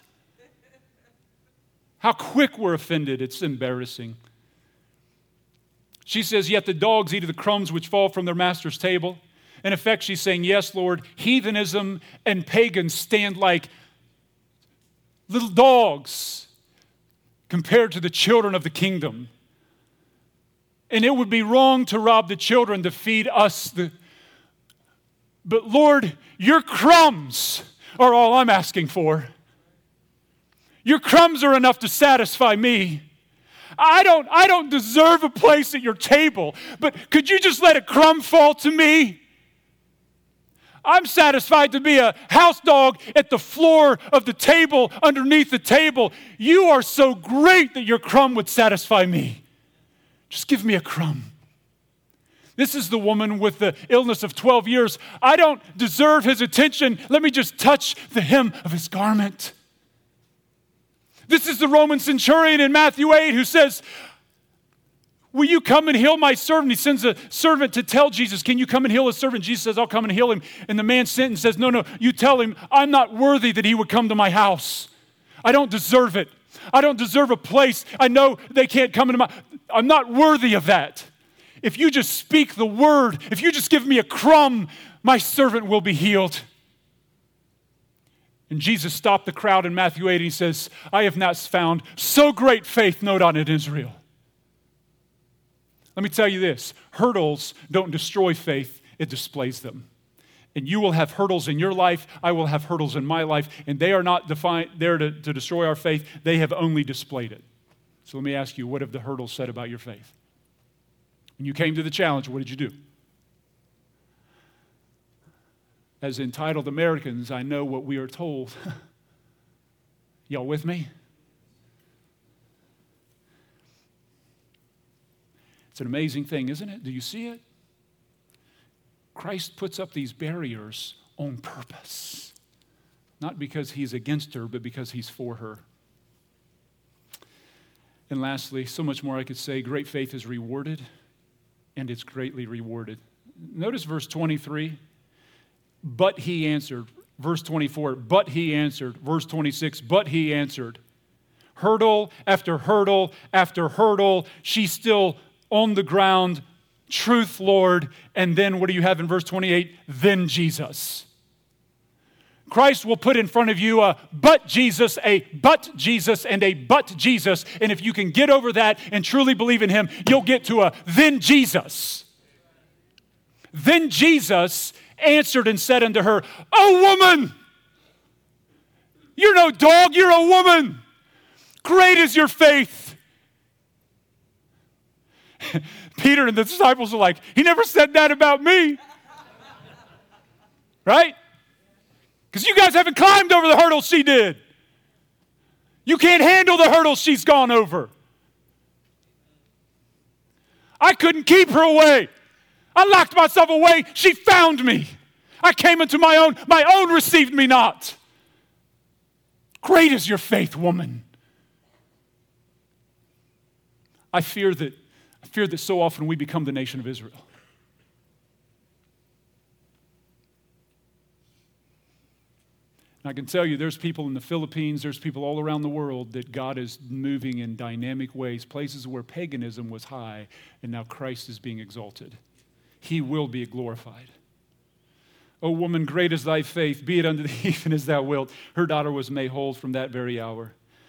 How quick we're offended. It's embarrassing. She says, yet the dogs eat of the crumbs which fall from their master's table. In effect, she's saying, yes, Lord, heathenism and pagans stand like little dogs compared to the children of the kingdom. And it would be wrong to rob the children to feed us. But Lord, your crumbs are all I'm asking for. Your crumbs are enough to satisfy me. I don't deserve a place at your table, but could you just let a crumb fall to me? I'm satisfied to be a house dog at the floor of the table, underneath the table. You are so great that your crumb would satisfy me. Just give me a crumb. This is the woman with the illness of 12 years. I don't deserve his attention. Let me just touch the hem of his garment. This is the Roman centurion in Matthew 8 who says, will you come and heal my servant? He sends a servant to tell Jesus, can you come and heal his servant? Jesus says, I'll come and heal him. And the man sent and says, no, you tell him, I'm not worthy that he would come to my house. I don't deserve it. I don't deserve a place. I know they can't come into I'm not worthy of that. If you just speak the word, if you just give me a crumb, my servant will be healed. And Jesus stopped the crowd in Matthew 8 and he says, I have not found so great faith, no, not in Israel. Let me tell you this, hurdles don't destroy faith, it displays them. And you will have hurdles in your life, I will have hurdles in my life, and they are not there to destroy our faith, they have only displayed it. So let me ask you, what have the hurdles said about your faith? When you came to the challenge, what did you do? As entitled Americans, I know what we are told. Y'all with me? It's an amazing thing, isn't it? Do you see it? Christ puts up these barriers on purpose. Not because he's against her, but because he's for her. And lastly, so much more I could say, great faith is rewarded, and it's greatly rewarded. Notice verse 23, but he answered. Verse 24, but he answered. Verse 26, but he answered. Hurdle after hurdle after hurdle, she's still on the ground. Truth, Lord. And then what do you have in verse 28? Then Jesus. Christ will put in front of you a but Jesus, a but Jesus, and a but Jesus. And if you can get over that and truly believe in him, you'll get to a then Jesus. Then Jesus answered and said unto her, O woman, you're no dog, you're a woman. Great is your faith. Peter and the disciples are like, he never said that about me. Right? Because you guys haven't climbed over the hurdles she did. You can't handle the hurdles she's gone over. I couldn't keep her away. I locked myself away. She found me. I came into my own. My own received me not. Great is your faith, woman. I fear that so often we become the nation of Israel. And I can tell you there's people in the Philippines, there's people all around the world that God is moving in dynamic ways, places where paganism was high, and now Christ is being exalted. He will be glorified. O woman, great is thy faith, be it unto thee even as thou wilt. Her daughter was made whole from that very hour.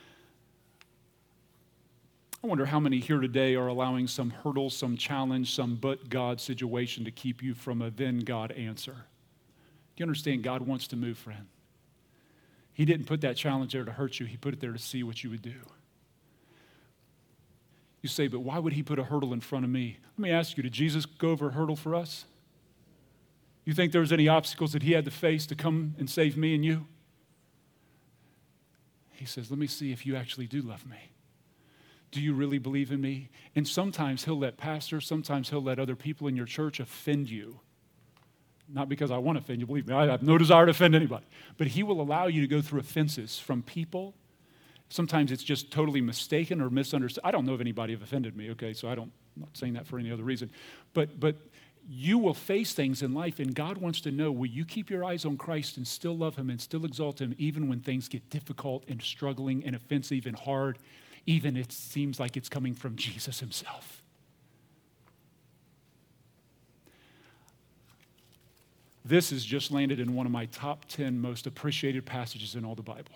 I wonder how many here today are allowing some hurdle, some challenge, some but God situation to keep you from a then God answer. Do you understand? God wants to move, friend. He didn't put that challenge there to hurt you. He put it there to see what you would do. You say, but why would he put a hurdle in front of me? Let me ask you, did Jesus go over a hurdle for us? You think there was any obstacles that he had to face to come and save me and you? He says, let me see if you actually do love me. Do you really believe in me? And sometimes he'll let pastors, sometimes he'll let other people in your church offend you. Not because I want to offend you, believe me, I have no desire to offend anybody. But he will allow you to go through offenses from people. Sometimes it's just totally mistaken or misunderstood. I don't know if anybody have offended me, okay, so I'm not saying that for any other reason. But you will face things in life, and God wants to know, will you keep your eyes on Christ and still love him and still exalt him, even when things get difficult and struggling and offensive and hard, even it seems like it's coming from Jesus himself. This has just landed in one of my top 10 most appreciated passages in all the Bible.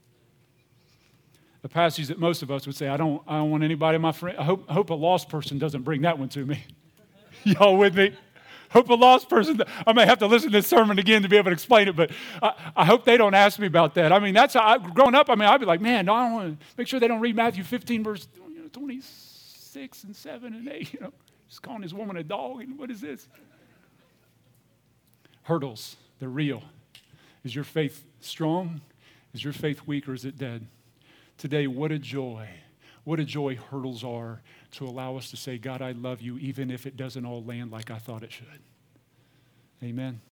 A passage that most of us would say, I don't want anybody, my friend. I hope a lost person doesn't bring that one to me. Y'all with me? Hope a lost person, I may have to listen to this sermon again to be able to explain it, but I hope they don't ask me about that. I mean, that's how growing up, I'd be like, man, no, I don't want to make sure they don't read Matthew 15, verse 26 and 7 and 8, just calling this woman a dog, and what is this? Hurdles, they're real. Is your faith strong? Is your faith weak, or is it dead? Today, what a joy hurdles are to allow us to say, God, I love you, even if it doesn't all land like I thought it should. Amen.